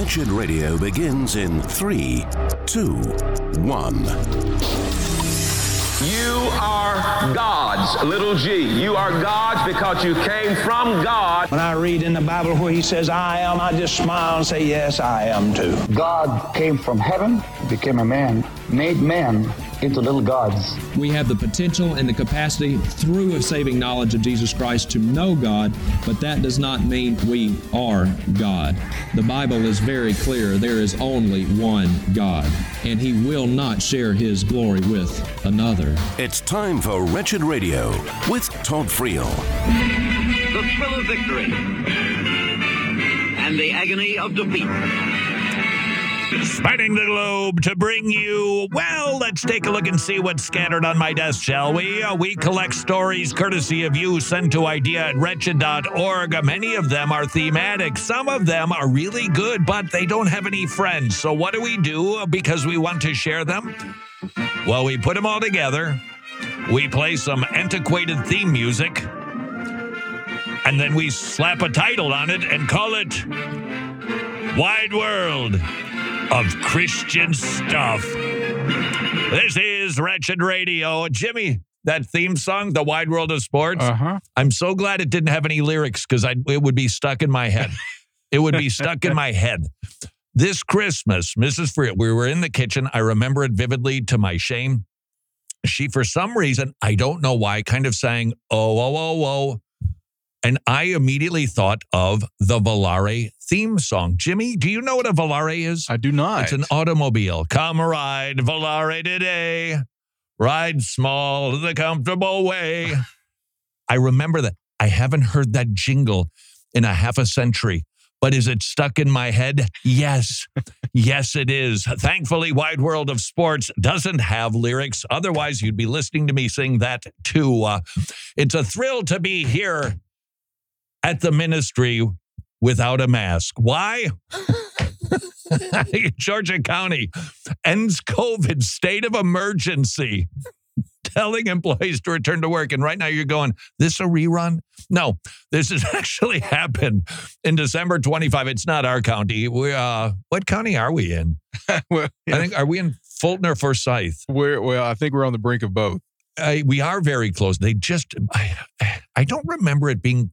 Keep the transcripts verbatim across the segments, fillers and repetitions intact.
Wretched Radio begins in three, two, one. You are gods, little g. You are gods because you came from God. When I read in the Bible where he says, I am, I just smile and say, yes, I am too. God came from heaven, became a man, made men into little gods. We have the potential and the capacity through a saving knowledge of Jesus Christ to know God, but that does not mean we are God. The Bible is very clear. There is only one God, and he will not share his glory with another. It's time for Wretched Radio with Todd Friel. The thrill of victory and the agony of defeat. Spanning the globe to bring you, well, let's take a look and see what's scattered on my desk, shall we? Uh, we collect stories courtesy of you sent to idea at wretched dot org. Many of them are thematic. Some of them are really good, but they don't have any friends. So what do we do because we want to share them? Well, we put them all together. We play some antiquated theme music. And then we slap a title on it and call it Wide World of Christian Stuff. This is Wretched Radio. Jimmy, that theme song, The Wide World of Sports, uh-huh. I'm so glad it didn't have any lyrics because it would be stuck in my head. It would be stuck in my head. This Christmas, Missus Friel, we were in the kitchen. I remember it vividly to my shame. She, for some reason, I don't know why, kind of sang, oh, oh, oh, oh. And I immediately thought of the Volare theme song. Jimmy, do you know what a Volare is? I do not. It's an automobile. Come ride Volare today. Ride small the comfortable way. I remember that. I haven't heard that jingle in a half a century. But is it stuck in my head? Yes. Yes, it is. Thankfully, Wide World of Sports doesn't have lyrics. Otherwise, you'd be listening to me sing that too. Uh, it's a thrill to be here at the ministry without a mask. Why? Georgia County ends COVID state of emergency, telling employees to return to work. And right now you're going, this a rerun? No, this has actually happened in December twenty-fifth. It's not our county. We, uh, what county are we in? well, yeah. I think, are we in Fulton or Forsyth? We're, well, I think we're on the brink of both. Uh, we are very close. They just, I, I don't remember it being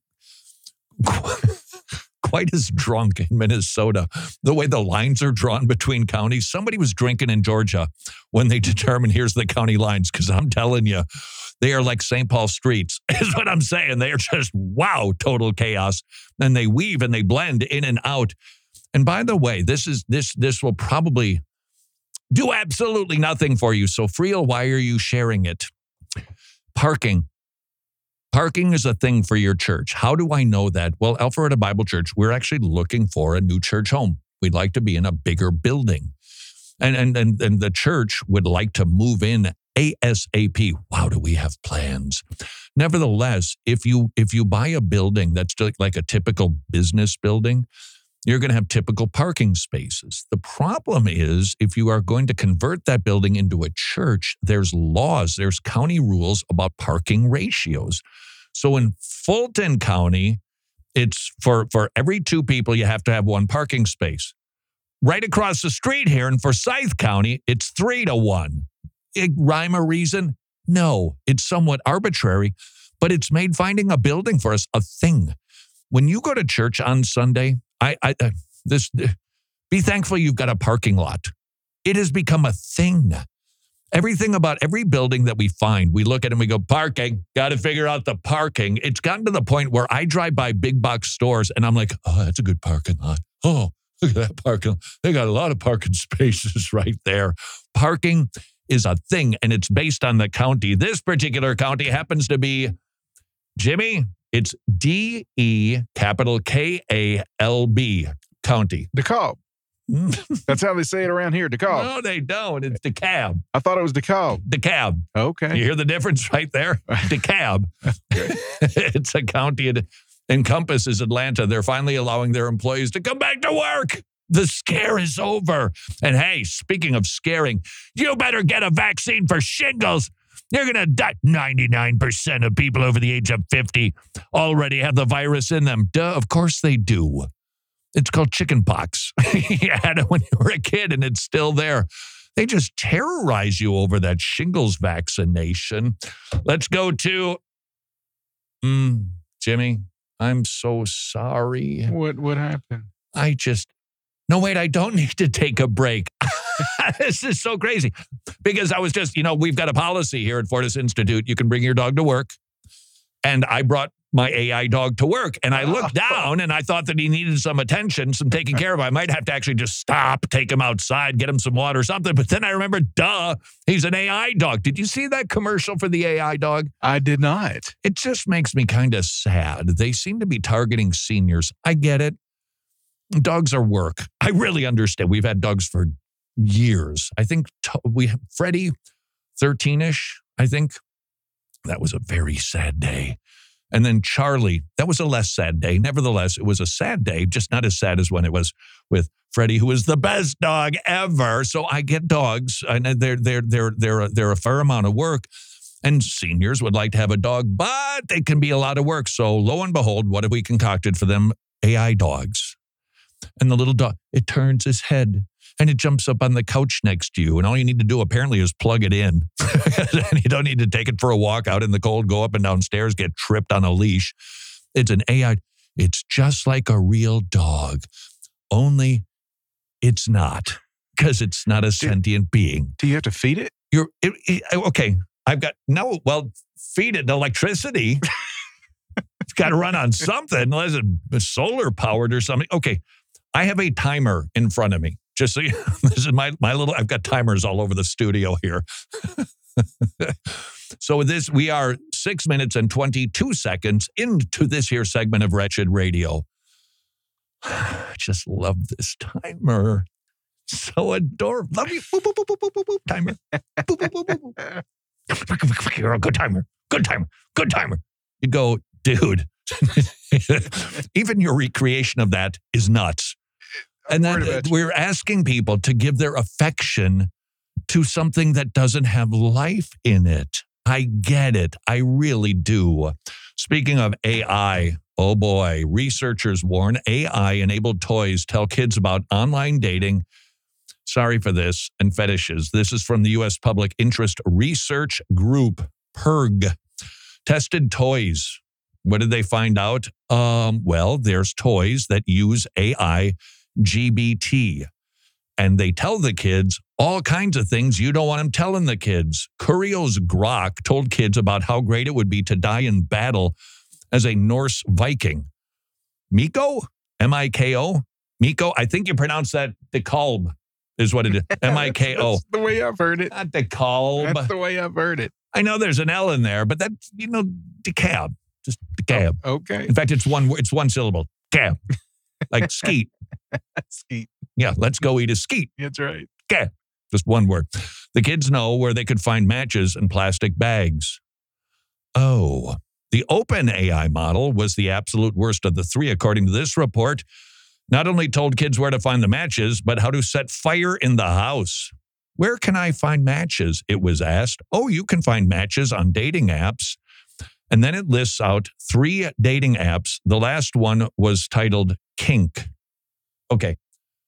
quite as drunk in Minnesota, the way the lines are drawn between counties. Somebody was drinking in Georgia when they determined here's the county lines, because I'm telling you, they are like Saint Paul streets, is what I'm saying. They are just, wow, total chaos. And they weave and they blend in and out. And by the way, this is this this will probably do absolutely nothing for you. So, Friel, why are you sharing it? Parking. Parking is a thing for your church. How do I know that? Well, Alpharetta Bible Church, we're actually looking for a new church home. We'd like to be in a bigger building. And and and, and the church would like to move in ASAP. Wow, do we have plans? Nevertheless, if you if you buy a building that's like a typical business building, you're going to have typical parking spaces. The problem is, if you are going to convert that building into a church, there's laws, there's county rules about parking ratios. So in Fulton County, it's for, for every two people, you have to have one parking space. Right across the street here in Forsyth County, it's three to one. It, rhyme or reason? No, it's somewhat arbitrary, but it's made finding a building for us a thing. When you go to church on Sunday, I, I uh, this be thankful you've got a parking lot. It has become a thing. Everything about every building that we find, we look at it and we go, parking, got to figure out the parking. It's gotten to the point where I drive by big box stores and I'm like, oh, that's a good parking lot. Oh, look at that parking lot. They got a lot of parking spaces right there. Parking is a thing, and it's based on the county. This particular county happens to be, Jimmy, it's D E capital K A L B County. DeKalb. That's how they say it around here, DeKalb. No, they don't. It's DeKalb. I thought it was DeKalb. DeKalb. Okay. You hear the difference right there? DeKalb. It's a county. It encompasses Atlanta. They're finally allowing their employees to come back to work. The scare is over. And hey, speaking of scaring, you better get a vaccine for shingles. You're going to die. ninety-nine percent of people over the age of fifty already have the virus in them. Duh, of course they do. It's called chicken pox. You had it when you were a kid and it's still there. They just terrorize you over that shingles vaccination. Let's go to mm, Jimmy. I'm so sorry. What what happened? I just, no, wait, I don't need to take a break. This is so crazy. Because I was just, you know, we've got a policy here at Fortis Institute. You can bring your dog to work. And I brought my A I dog to work. And I looked down and I thought that he needed some attention, some taking care of. I might have to actually just stop, take him outside, get him some water or something. But then I remembered, duh, he's an A I dog. Did you see that commercial for the A I dog? I did not. It just makes me kind of sad. They seem to be targeting seniors. I get it. Dogs are work. I really understand. We've had dogs for years. I think t- we Freddie, thirteen-ish, I think. That was a very sad day. And then Charlie, that was a less sad day. Nevertheless, it was a sad day, just not as sad as when it was with Freddie, who was the best dog ever. So I get dogs, and they're they're they're they're they're a fair amount of work. And seniors would like to have a dog, but they can be a lot of work. So lo and behold, what have we concocted for them? A I dogs. And the little dog, it turns his head and it jumps up on the couch next to you. And all you need to do apparently is plug it in. And you don't need to take it for a walk out in the cold, go up and down stairs, get tripped on a leash. It's an A I. It's just like a real dog, only it's not, because it's not a sentient being. Do you have to feed it? You're it, it, okay. I've got no, well, feed it electricity. It's got to run on something, unless it's solar powered or something. Okay. I have a timer in front of me. Just so you know, this is my, my little, I've got timers all over the studio here. So with this, we are six minutes and twenty-two seconds into this here segment of Wretched Radio. I just love this timer. So adorable. Love you. Boop, boop, boop, boop, boop, boop, boop. Timer. Boop, boop, boop, boop, boop. You're a good timer. Good timer. Good timer. You go, dude. Even your recreation of that is nuts. And then we're asking people to give their affection to something that doesn't have life in it. I get it. I really do. Speaking of A I, oh boy, researchers warn A I-enabled toys tell kids about online dating. Sorry for this, and fetishes. This is from the U S Public Interest Research Group, P I R G. Tested toys. What did they find out? Um, well, there's toys that use A I G B T. And they tell the kids all kinds of things you don't want them telling the kids. Kurio's Grok told kids about how great it would be to die in battle as a Norse Viking. Miko? M I K O? Miko? I think you pronounce that DeKalb is what it is. M I K O. That's the way I've heard it. Not DeKalb. That's the way I've heard it. I know there's an L in there, but that's, you know, DeKalb. Just DeKalb. Oh, okay. In fact, it's one it's one syllable. Cab. Like skeet. Skeet. Yeah, let's go eat a skeet. That's right. Cab. Just one word. The kids know where they could find matches in plastic bags. Oh, the OpenAI model was the absolute worst of the three, according to this report. Not only told kids where to find the matches, but how to set fire in the house. Where can I find matches? It was asked. Oh, you can find matches on dating apps. And then it lists out three dating apps. The last one was titled Kink. Okay.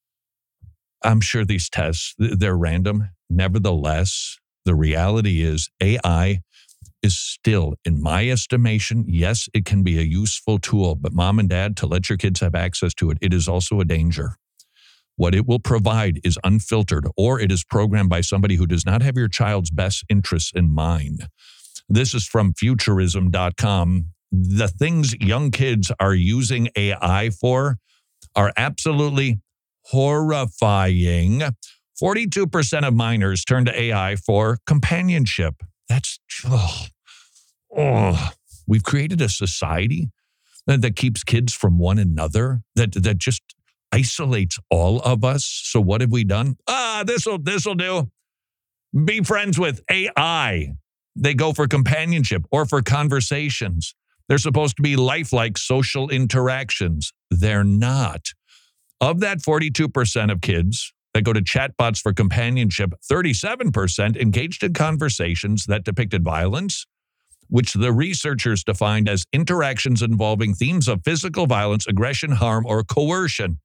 I'm sure these tests, they're random. Nevertheless, the reality is A I is still, in my estimation, yes, it can be a useful tool, but mom and dad, to let your kids have access to it, it is also a danger. What it will provide is unfiltered, or it is programmed by somebody who does not have your child's best interests in mind. This is from futurism dot com. The things young kids are using A I for are absolutely horrifying. forty-two percent of minors turn to A I for companionship. That's, oh, oh. We've created a society that, that keeps kids from one another, that, that just isolates all of us. So what have we done? Ah, this'll, this'll do. Be friends with A I. They go for companionship or for conversations. They're supposed to be lifelike social interactions. They're not. Of that forty-two percent of kids that go to chatbots for companionship, thirty-seven percent engaged in conversations that depicted violence, which the researchers defined as interactions involving themes of physical violence, aggression, harm, or coercion.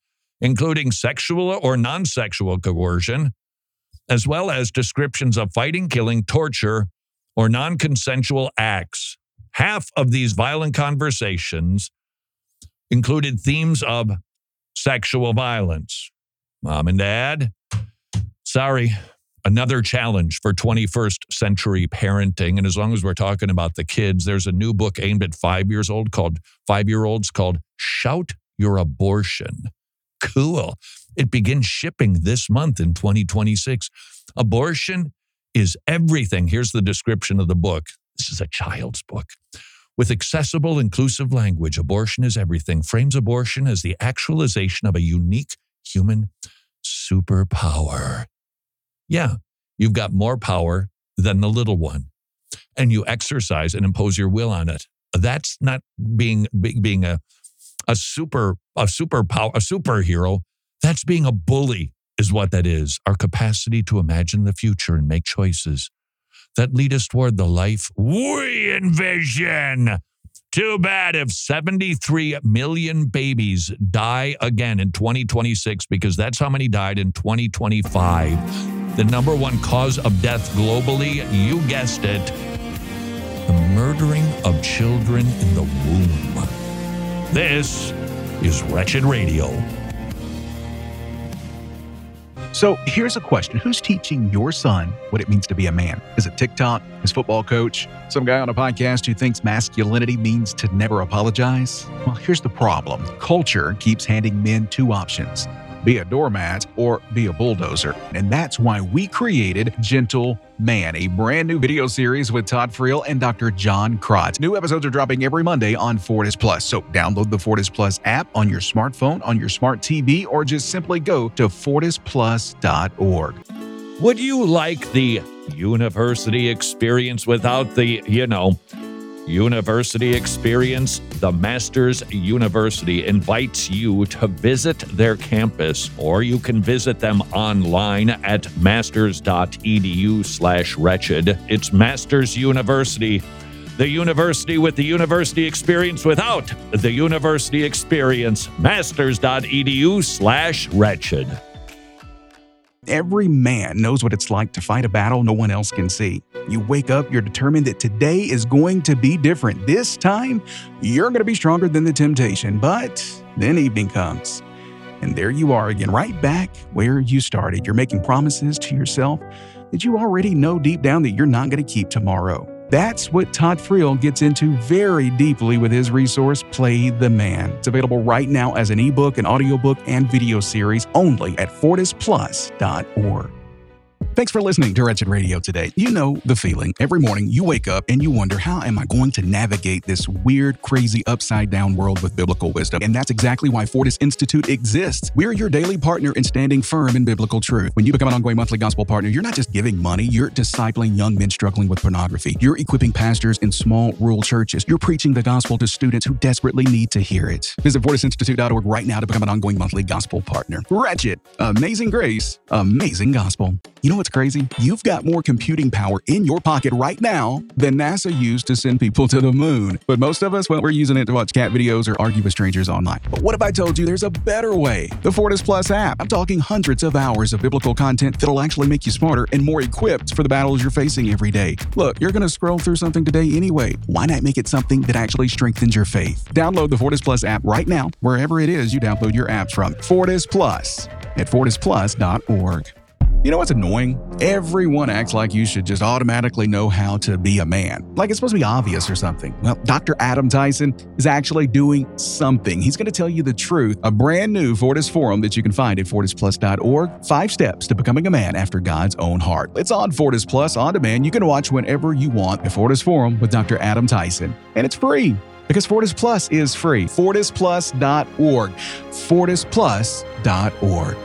including sexual or non-sexual coercion, as well as descriptions of fighting, killing, torture, or non-consensual acts. Half of these violent conversations included themes of sexual violence. Mom and Dad, sorry, another challenge for twenty-first century parenting. And as long as we're talking about the kids, there's a new book aimed at five years old called five-year-olds called Shout Your Abortion. Cool. It begins shipping this month in twenty twenty-six. Abortion is everything. Here's the description of the book. This is a child's book. With accessible, inclusive language, abortion is everything frames abortion as the actualization of a unique human superpower. Yeah, you've got more power than the little one, and you exercise and impose your will on it. That's not being being a a super a superpower a superhero. That's being a bully, is what that is. Our capacity to imagine the future and make choices that lead us toward the life we envision. Too bad if seventy-three million babies die again in twenty twenty-six, because that's how many died in twenty twenty-five. The number one cause of death globally, you guessed it, the murdering of children in the womb. This is Wretched Radio. So here's a question. Who's teaching your son what it means to be a man? Is it TikTok, his football coach, some guy on a podcast who thinks masculinity means to never apologize? Well, here's the problem. Culture keeps handing men two options: be a doormat or be a bulldozer. And that's why we created Gentle Man, a brand new video series with Todd Friel and Doctor John Krotz. New episodes are dropping every Monday on Fortis Plus. So download the Fortis Plus app on your smartphone, on your smart T V, or just simply go to fortis plus dot org. Would you like the university experience without the, you know, university experience? The Masters University invites you to visit their campus, or you can visit them online at masters.edu slash wretched. It's Masters University, the university with the university experience without the university experience. Masters.edu slash wretched. Every man knows what it's like to fight a battle no one else can see. You wake up, you're determined that today is going to be different. This time, you're going to be stronger than the temptation. But then evening comes, and there you are again, right back where you started. You're making promises to yourself that you already know deep down that you're not going to keep tomorrow. That's what Todd Friel gets into very deeply with his resource, Play the Man. It's available right now as an ebook, an audiobook, and video series only at fortis plus dot org. Thanks for listening to Wretched Radio today. You know the feeling. Every morning you wake up and you wonder, how am I going to navigate this weird, crazy, upside-down world with biblical wisdom? And that's exactly why Fortis Institute exists. We're your daily partner in standing firm in biblical truth. When you become an ongoing monthly gospel partner, you're not just giving money, you're discipling young men struggling with pornography. You're equipping pastors in small rural churches. You're preaching the gospel to students who desperately need to hear it. Visit fortis institute dot org right now to become an ongoing monthly gospel partner. Wretched, amazing grace, amazing gospel. You know what's crazy? You've got more computing power in your pocket right now than NASA used to send people to the moon. But most of us, well, we're using it to watch cat videos or argue with strangers online. But what if I told you there's a better way? The Fortis Plus app. I'm talking hundreds of hours of biblical content that'll actually make you smarter and more equipped for the battles you're facing every day. Look, you're going to scroll through something today anyway. Why not make it something that actually strengthens your faith? Download the Fortis Plus app right now, wherever it is you download your apps from. Fortis Plus at fortis plus dot org. You know what's annoying? Everyone acts like you should just automatically know how to be a man. Like it's supposed to be obvious or something. Well, Doctor Adam Tyson is actually doing something. He's going to tell you the truth. A brand new Fortis Forum that you can find at fortis plus dot org. Five steps to becoming a man after God's own heart. It's on Fortis Plus on demand. You can watch whenever you want the Fortis Forum with Doctor Adam Tyson. And it's free because Fortis Plus is free. fortis plus dot org. fortis plus dot org.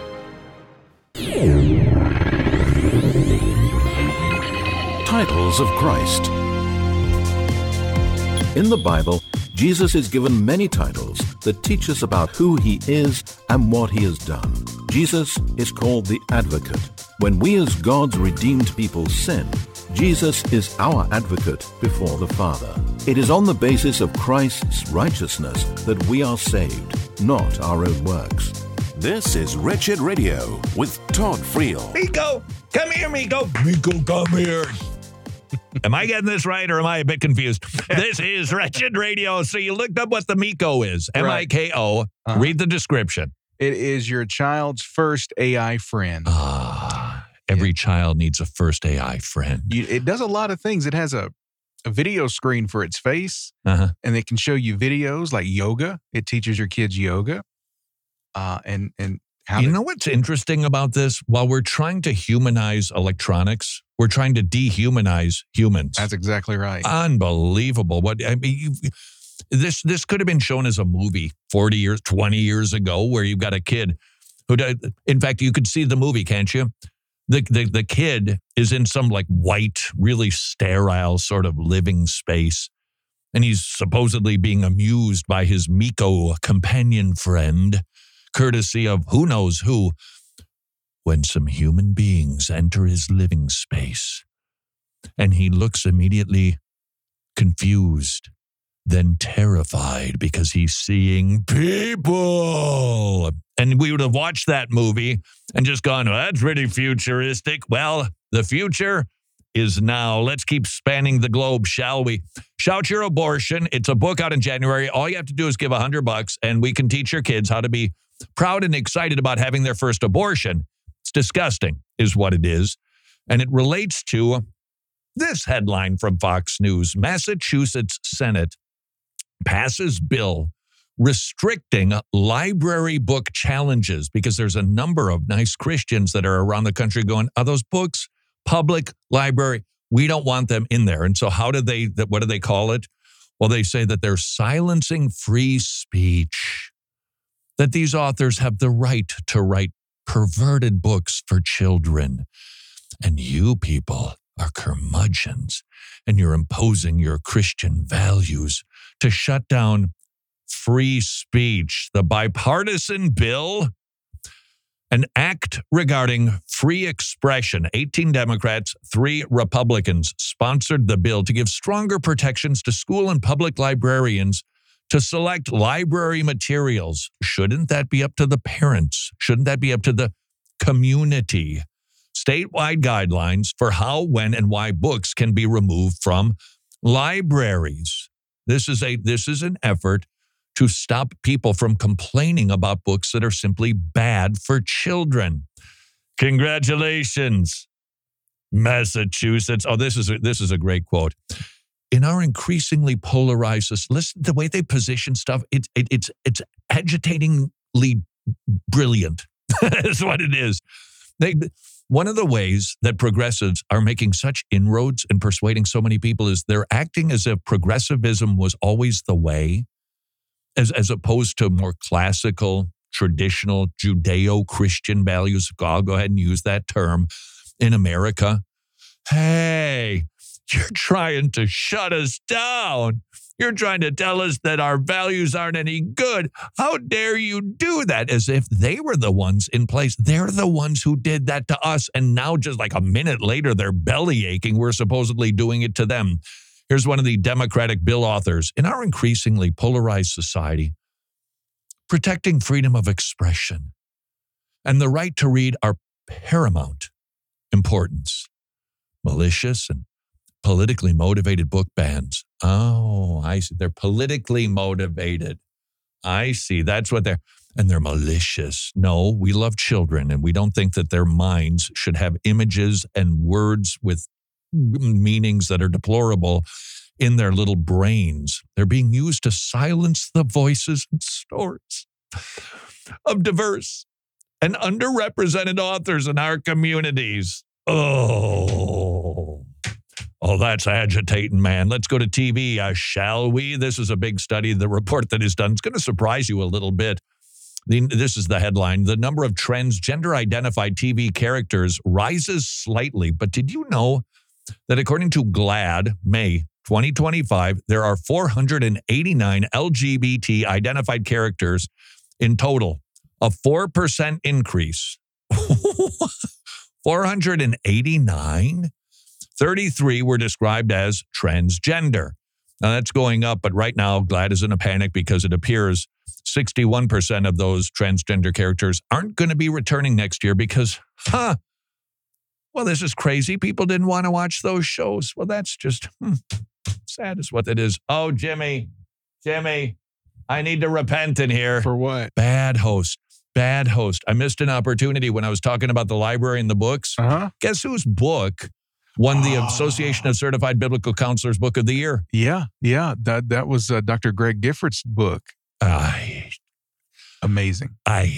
Titles of Christ. In the Bible, Jesus is given many titles that teach us about who he is and what he has done. Jesus is called the Advocate. When we as God's redeemed people sin, Jesus is our advocate before the Father. It is on the basis of Christ's righteousness that we are saved, not our own works. This is Wretched Radio with Todd Friel. Miko, come here, Miko. Miko, come here. Am I getting this right or am I a bit confused? This is Wretched Radio. So you looked up what the Miko is. M I K O. Uh-huh. Read the description. It is your child's first A I friend. Ah, every yeah. child needs a first A I friend. You, it does a lot of things. It has a, a video screen for its face, uh-huh. and it can show you videos like yoga. It teaches your kids yoga. Uh, and and how you to, know what's interesting about this? While we're trying to humanize electronics, we're trying to dehumanize humans. That's exactly right. Unbelievable. What I mean, you, this this could have been shown as a movie forty years, twenty years ago, where you've got a kid who, in fact, you could see the movie, can't you? The, the the kid is in some like white, really sterile sort of living space, and he's supposedly being amused by his Miko companion friend, courtesy of who knows who, when some human beings enter his living space, and he looks immediately confused, then terrified because he's seeing people. And we would have watched that movie and just gone, well, that's really futuristic. Well, the future is now. Let's keep spanning the globe, shall we? Shout Your Abortion. It's a book out in January. All you have to do is give a hundred bucks and we can teach your kids how to be proud and excited about having their first abortion. It's disgusting, is what it is. And it relates to this headline from Fox News. Massachusetts Senate passes bill restricting library book challenges because there's a number of nice Christians that are around the country going, are those books public library? We don't want them in there. And so how do they, what do they call it? Well, they say that they're silencing free speech, that these authors have the right to write perverted books for children. And you people are curmudgeons, and you're imposing your Christian values to shut down free speech. The bipartisan bill, an act regarding free expression. eighteen Democrats, three Republicans sponsored the bill to give stronger protections to school and public librarians to select library materials. Shouldn't that be up to the parents? Shouldn't that be up to the community? Statewide guidelines for how, when, and why books can be removed from libraries. This is a this is an effort to stop people from complaining about books that are simply bad for children. Congratulations, Massachusetts. Oh, this is a, this is a great quote. In our increasingly polarized, listen, the way they position stuff, it, it, it's it's agitatingly brilliant. That's what it is. They, one of the ways that progressives are making such inroads and persuading so many people is they're acting as if progressivism was always the way, as, as opposed to more classical, traditional, Judeo-Christian values. I'll go ahead and use that term in America. Hey, you're trying to shut us down. You're trying to tell us that our values aren't any good. How dare you do that? As if they were the ones in place. They're the ones who did that to us. And now just like a minute later, they're belly aching. We're supposedly doing it to them. Here's one of the Democratic bill authors. In our increasingly polarized society, protecting freedom of expression and the right to read are paramount importance. Malicious and politically motivated book bans. Oh, I see. They're politically motivated. I see. That's what they're, and they're malicious. No, we love children, and we don't think that their minds should have images and words with meanings that are deplorable in their little brains. They're being used to silence the voices and stories of diverse and underrepresented authors in our communities. Oh, oh, that's agitating, man. Let's go to T V, uh, shall we? This is a big study, the report that is done. It's going to surprise you a little bit. The, this is the headline. The number of transgender-identified T V characters rises slightly. But did you know that according to GLAAD, May twenty twenty-five, there are four hundred eighty-nine L G B T-identified characters in total, a four percent increase. four hundred eighty-nine? thirty-three were described as transgender. Now that's going up, but right now, GLAAD is in a panic because it appears sixty-one percent of those transgender characters aren't going to be returning next year because, huh, well, this is crazy. People didn't want to watch those shows. Well, that's just hmm, sad is what it is. Oh, Jimmy, Jimmy, I need to repent in here. For what? Bad host. Bad host. I missed an opportunity when I was talking about the library and the books. Uh-huh. Guess whose book won the oh. Association of Certified Biblical Counselors Book of the Year? Yeah, yeah. That that was uh, Doctor Greg Gifford's book. I, Amazing.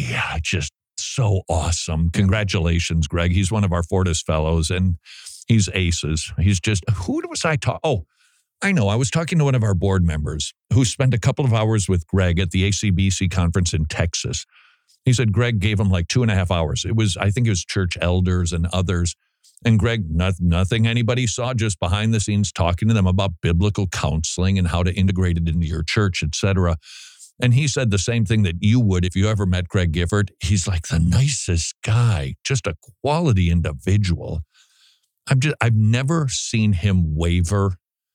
I just so awesome. Congratulations, Greg. He's one of our Fortis fellows, and he's aces. He's just, who was I talking? Oh, I know. I was talking to one of our board members who spent a couple of hours with Greg at the A C B C conference in Texas. He said Greg gave him like two and a half hours. It was, I think it was church elders and others. And Greg, not, nothing anybody saw, just behind the scenes talking to them about biblical counseling and how to integrate it into your church, et cetera. And he said the same thing that you would if you ever met Greg Gifford. He's like the nicest guy, just a quality individual. I've just, I've never seen him waver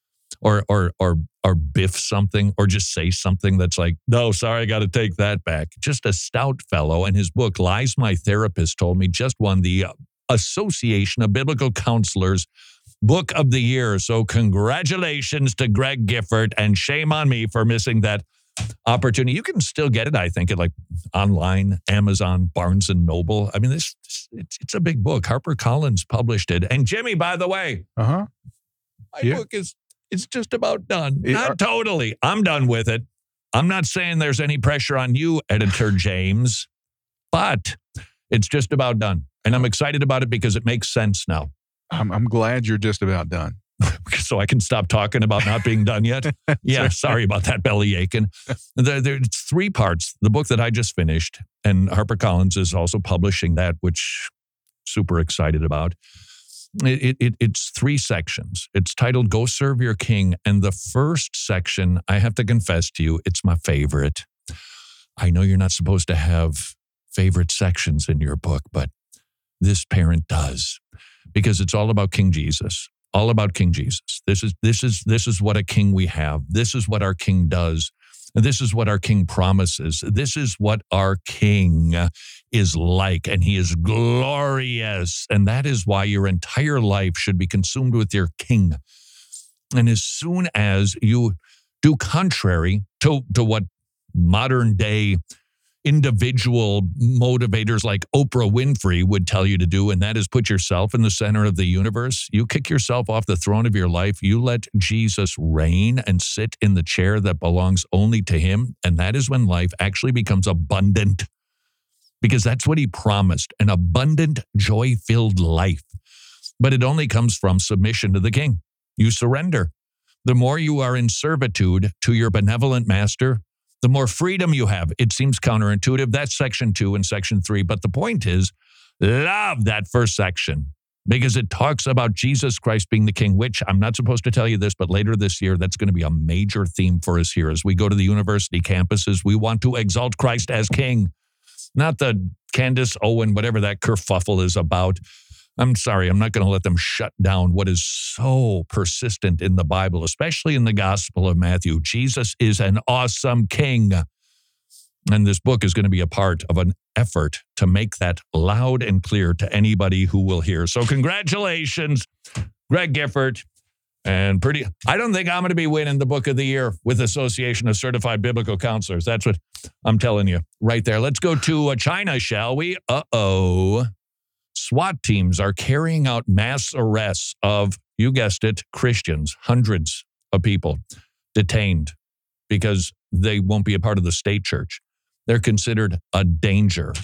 or or or or biff something or just say something that's like, no, sorry, I got to take that back. Just a stout fellow. And his book, Lies My Therapist Told Me, just won the Association of Biblical Counselors Book of the Year. So congratulations to Greg Gifford, and shame on me for missing that opportunity. You can still get it, I think, at like online, Amazon, Barnes and Noble. I mean, this it's, it's a big book. HarperCollins published it. And Jimmy, by the way, uh-huh. my yeah. book is it's just about done. It, not are, totally. I'm done with it. I'm not saying there's any pressure on you, Editor James, but it's just about done. And I'm excited about it because it makes sense now. I'm, I'm glad you're just about done. So I can stop talking about not being done yet. Yeah, sorry about that belly aching. There, there, it's three parts. The book that I just finished, and HarperCollins is also publishing that, which super excited about. It, it, it's three sections. It's titled Go Serve Your King. And the first section, I have to confess to you, it's my favorite. I know you're not supposed to have favorite sections in your book, but this parent does, because it's all about King Jesus. All about King Jesus. This is this is this is what a king we have. This is what our king does. This is what our king promises. This is what our king is like, and he is glorious. And that is why your entire life should be consumed with your king. And as soon as you do contrary to, to what modern day individual motivators like Oprah Winfrey would tell you to do, and that is put yourself in the center of the universe. You kick yourself off the throne of your life. You let Jesus reign and sit in the chair that belongs only to him. And that is when life actually becomes abundant, because that's what he promised, an abundant, joy-filled life. But it only comes from submission to the king. You surrender. The more you are in servitude to your benevolent master, the more freedom you have. It seems counterintuitive. That's section two and section three. But the point is, love that first section because it talks about Jesus Christ being the king, which I'm not supposed to tell you this, but later this year, that's going to be a major theme for us here. As we go to the university campuses, we want to exalt Christ as king, not the Candace Owen, whatever that kerfuffle is about. I'm sorry, I'm not going to let them shut down what is so persistent in the Bible, especially in the Gospel of Matthew. Jesus is an awesome king. And this book is going to be a part of an effort to make that loud and clear to anybody who will hear. So congratulations, Greg Gifford. And pretty, I don't think I'm going to be winning the book of the year with Association of Certified Biblical Counselors. That's what I'm telling you right there. Let's go to uh, China, shall we? Uh-oh. SWAT teams are carrying out mass arrests of, you guessed it, Christians, hundreds of people detained because they won't be a part of the state church. They're considered a danger.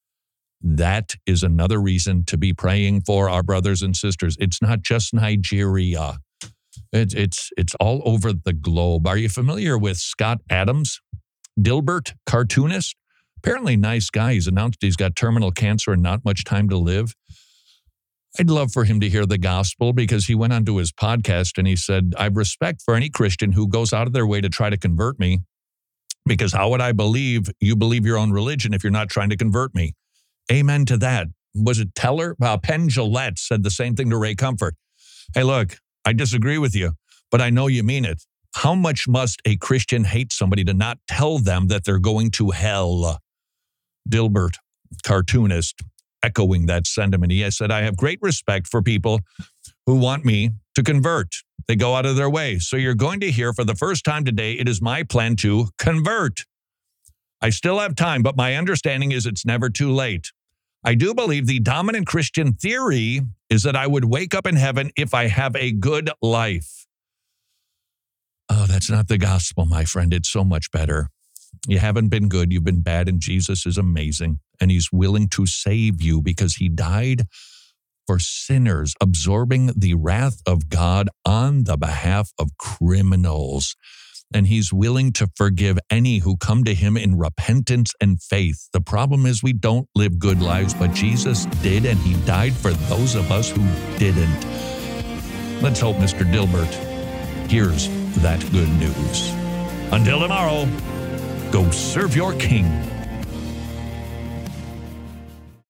That is another reason to be praying for our brothers and sisters. It's not just Nigeria. It's, it's, it's all over the globe. Are you familiar with Scott Adams, Dilbert, cartoonist? Apparently nice guy. He's announced he's got terminal cancer and not much time to live. I'd love for him to hear the gospel because he went onto his podcast and he said, I have respect for any Christian who goes out of their way to try to convert me, because how would I believe you believe your own religion if you're not trying to convert me? Amen to that. Was it Teller? Uh, Penn Jillette said the same thing to Ray Comfort. Hey, look, I disagree with you, but I know you mean it. How much must a Christian hate somebody to not tell them that they're going to hell? Dilbert, cartoonist, echoing that sentiment. He said, I have great respect for people who want me to convert. They go out of their way. So you're going to hear for the first time today, it is my plan to convert. I still have time, but my understanding is it's never too late. I do believe the dominant Christian theory is that I would wake up in heaven if I have a good life. Oh, that's not the gospel, my friend. It's so much better. You haven't been good. You've been bad, and Jesus is amazing. And he's willing to save you because he died for sinners, absorbing the wrath of God on the behalf of criminals. And he's willing to forgive any who come to him in repentance and faith. The problem is we don't live good lives, but Jesus did, and he died for those of us who didn't. Let's hope Mister Dilbert hears that good news. Until tomorrow, go serve your king.